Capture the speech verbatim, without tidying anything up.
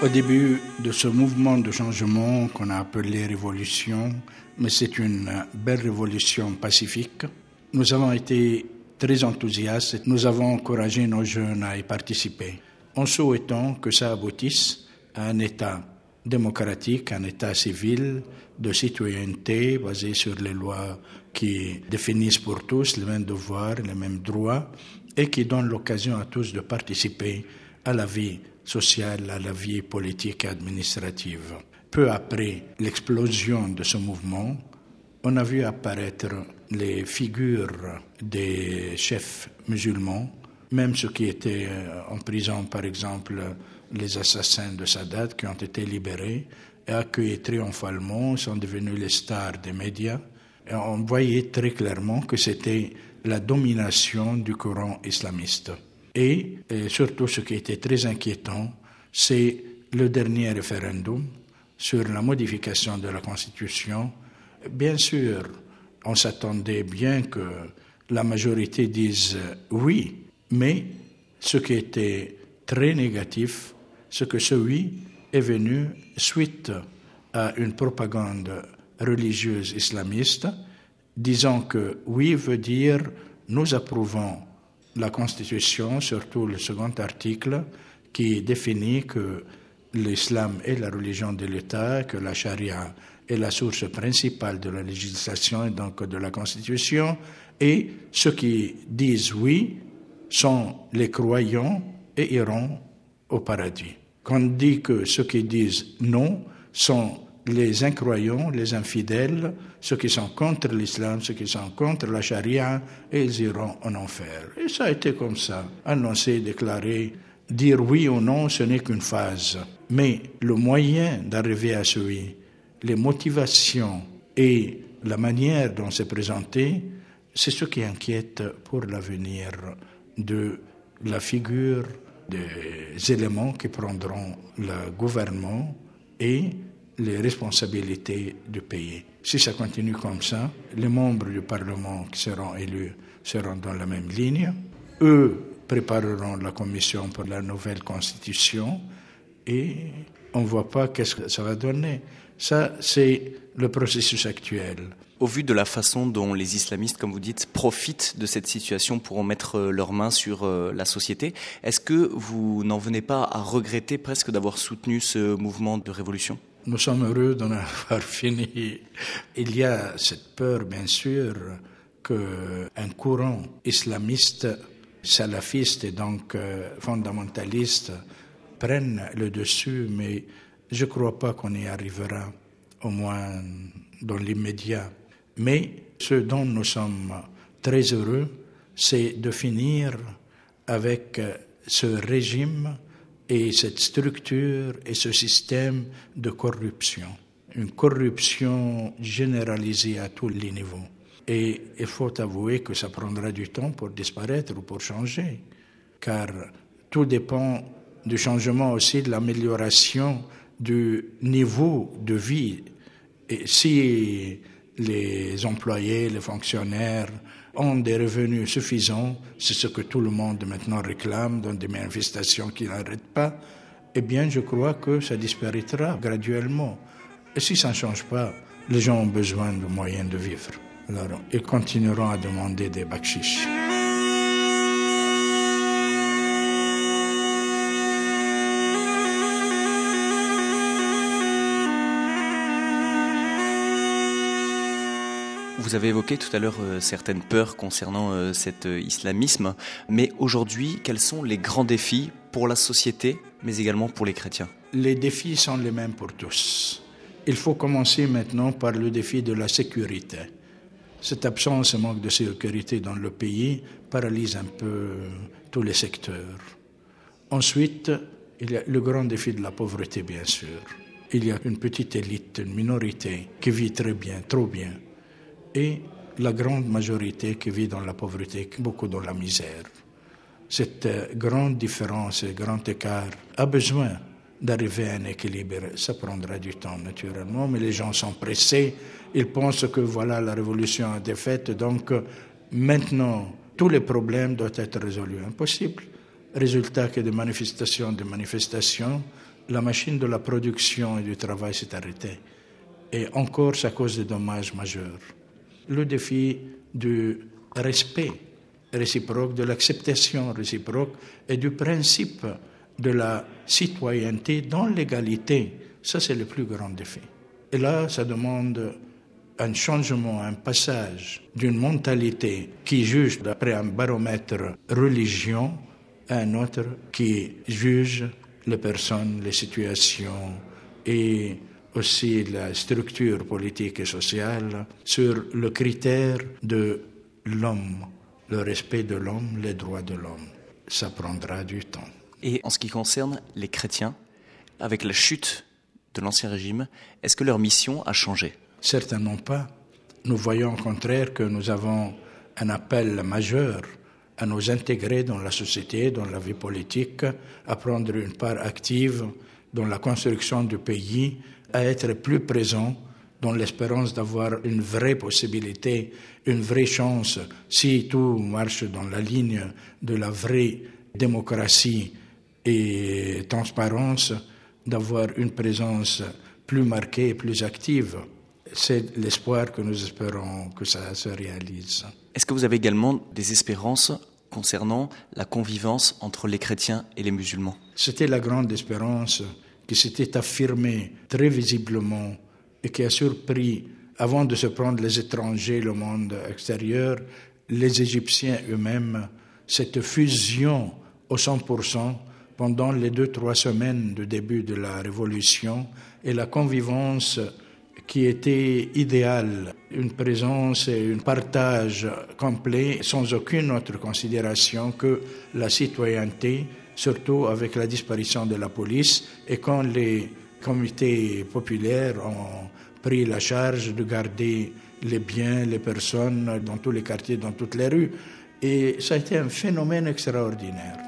Au début de ce mouvement de changement qu'on a appelé révolution, mais c'est une belle révolution pacifique, nous avons été très enthousiastes et nous avons encouragé nos jeunes à y participer, en souhaitant que ça aboutisse à un État démocratique, un État civil, de citoyenneté basé sur les lois qui définissent pour tous les mêmes devoirs, les mêmes droits et qui donnent l'occasion à tous de participer à la vie sociale, à la vie politique et administrative. Peu après l'explosion de ce mouvement, on a vu apparaître les figures des chefs musulmans, même ceux qui étaient en prison, par exemple les assassins de Sadat qui ont été libérés et accueillis triomphalement, sont devenus les stars des médias. Et on voyait très clairement que c'était la domination du courant islamiste. Et, et surtout, ce qui était très inquiétant, c'est le dernier référendum sur la modification de la Constitution. Bien sûr, on s'attendait bien que la majorité dise oui, mais ce qui était très négatif, c'est que ce oui est venu suite à une propagande religieuse islamiste disant que oui veut dire nous approuvons la Constitution, surtout le second article, qui définit que l'islam est la religion de l'État, que la charia est la source principale de la législation et donc de la Constitution, et ceux qui disent oui sont les croyants et iront au paradis. Quand on dit que ceux qui disent non sont les incroyants, les infidèles, ceux qui sont contre l'islam, ceux qui sont contre la charia, et ils iront en enfer. Et ça a été comme ça, annoncé, déclaré. Dire oui ou non, ce n'est qu'une phase. Mais le moyen d'arriver à ce oui, les motivations et la manière dont c'est présenté, c'est ce qui inquiète pour l'avenir de la figure des éléments qui prendront le gouvernement et les responsabilités du pays. Si ça continue comme ça, les membres du Parlement qui seront élus seront dans la même ligne. Eux prépareront la commission pour la nouvelle constitution et on ne voit pas qu'est-ce que ça va donner. Ça, c'est le processus actuel. Au vu de la façon dont les islamistes, comme vous dites, profitent de cette situation pour en mettre leurs mains sur la société, est-ce que vous n'en venez pas à regretter presque d'avoir soutenu ce mouvement de révolution ? Nous sommes heureux d'en avoir fini. Il y a cette peur, bien sûr, qu'un courant islamiste, salafiste et donc fondamentaliste prenne le dessus, mais je ne crois pas qu'on y arrivera, au moins dans l'immédiat. Mais ce dont nous sommes très heureux, c'est de finir avec ce régime et cette structure et ce système de corruption. Une corruption généralisée à tous les niveaux. Et il faut avouer que ça prendra du temps pour disparaître ou pour changer. Car tout dépend du changement aussi, de l'amélioration du niveau de vie. Et si les employés, les fonctionnaires ont des revenus suffisants, c'est ce que tout le monde maintenant réclame dans des manifestations qui n'arrêtent pas, eh bien je crois que ça disparaîtra graduellement. Et si ça ne change pas, les gens ont besoin de moyens de vivre. Alors ils continueront à demander des bakchiches. Vous avez évoqué tout à l'heure euh, certaines peurs concernant euh, cet euh, islamisme, mais aujourd'hui, quels sont les grands défis pour la société, mais également pour les chrétiens ? Les défis sont les mêmes pour tous. Il faut commencer maintenant par le défi de la sécurité. Cette absence et manque de sécurité dans le pays paralyse un peu tous les secteurs. Ensuite, il y a le grand défi de la pauvreté, bien sûr. Il y a une petite élite, une minorité qui vit très bien, trop bien. Et la grande majorité qui vit dans la pauvreté, beaucoup dans la misère. Cette grande différence, ce grand écart a besoin d'arriver à un équilibre. Ça prendra du temps, naturellement, mais les gens sont pressés. Ils pensent que voilà, la révolution a été faite, donc maintenant, tous les problèmes doivent être résolus. Impossible. Résultat que des manifestations, des manifestations, la machine de la production et du travail s'est arrêtée. Et encore, c'est à cause de dommages majeurs. Le défi du respect réciproque, de l'acceptation réciproque et du principe de la citoyenneté dans l'égalité, ça c'est le plus grand défi. Et là, ça demande un changement, un passage d'une mentalité qui juge d'après un baromètre religion à un autre qui juge les personnes, les situations et aussi la structure politique et sociale sur le critère de l'homme, le respect de l'homme, les droits de l'homme. Ça prendra du temps. Et en ce qui concerne les chrétiens, avec la chute de l'Ancien Régime, est-ce que leur mission a changé ? Certainement pas. Nous voyons au contraire que nous avons un appel majeur à nous intégrer dans la société, dans la vie politique, à prendre une part active dans la construction du pays, à être plus présents dans l'espérance d'avoir une vraie possibilité, une vraie chance, si tout marche dans la ligne de la vraie démocratie et transparence, d'avoir une présence plus marquée et plus active. C'est l'espoir que nous espérons que ça se réalise. Est-ce que vous avez également des espérances concernant la convivence entre les chrétiens et les musulmans ? C'était la grande espérance qui s'était affirmée très visiblement et qui a surpris, avant de se prendre les étrangers, le monde extérieur, les Égyptiens eux-mêmes, cette fusion au cent pour cent pendant les deux, trois semaines du début de la Révolution et la convivence qui était idéale, une présence et un partage complet sans aucune autre considération que la citoyenneté, surtout avec la disparition de la police et quand les comités populaires ont pris la charge de garder les biens, les personnes dans tous les quartiers, dans toutes les rues. Et ça a été un phénomène extraordinaire.